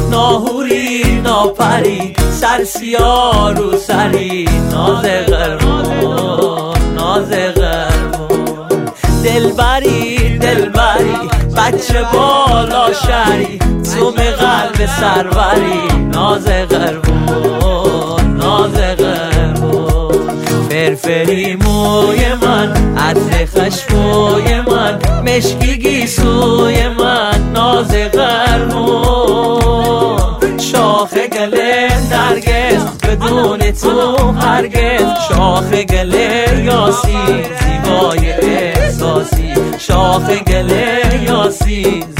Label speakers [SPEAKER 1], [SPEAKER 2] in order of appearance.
[SPEAKER 1] ناهوری ناپری سرسیا رو سری ناز قربون ناز قربون دلبری دلبری بچه بالا شری توم قلب سروری ناز قربون ناز قربون فرفری موی من عطر خشموی من مشکی گیسوی من ناز قربون شاخ گله نرگس بدون تو هرگز شاخ گله یاسی زیبای احساسی شاخ گله یاسی